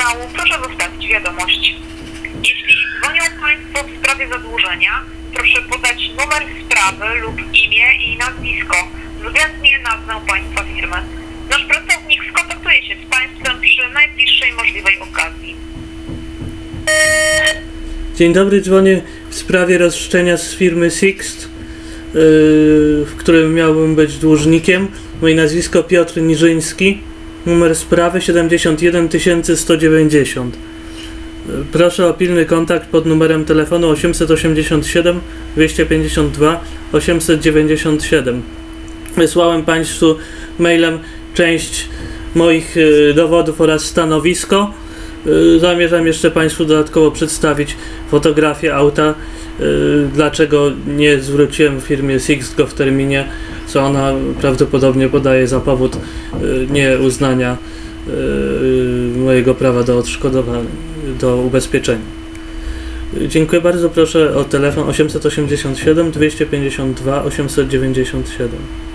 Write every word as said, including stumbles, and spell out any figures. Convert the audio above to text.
sygnału proszę zostawić wiadomość. Jeśli dzwonią Państwo w sprawie zadłużenia, proszę podać numer sprawy lub imię i nazwisko, względnie nazwę Państwa firmy. Nasz pracownik skontaktuje się z Państwem przy najbliższej możliwej okazji. Dzień dobry, dzwonię w sprawie roszczenia z firmy Sixt, yy, w którym miałbym być dłużnikiem. Moje nazwisko Piotr Niżyński, numer sprawy siedemdziesiąt jeden tysięcy sto dziewięćdziesiąt. Yy, proszę o pilny kontakt pod numerem telefonu osiemset osiemdziesiąt siedem dwieście pięćdziesiąt dwa osiemset dziewięćdziesiąt siedem. Wysłałem Państwu mailem część moich yy, dowodów oraz stanowisko. Zamierzam jeszcze Państwu dodatkowo przedstawić fotografię auta, dlaczego nie zwróciłem firmie Sixt go w terminie, co ona prawdopodobnie podaje za powód nieuznania mojego prawa do odszkodowania, do ubezpieczenia. Dziękuję bardzo, proszę o telefon osiemset osiemdziesiąt siedem dwieście pięćdziesiąt dwa osiemset dziewięćdziesiąt siedem.